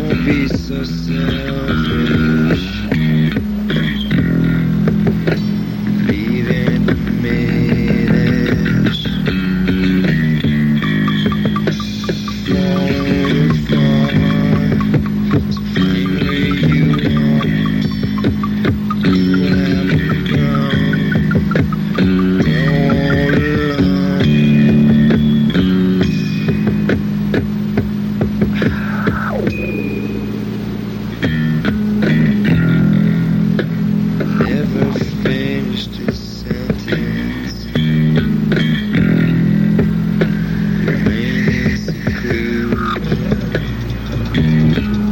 be so selfish. Leaving diminish. Fall far to find where you are. You haven't grown. All alone. Never finished his sentence. Remaining seclusion.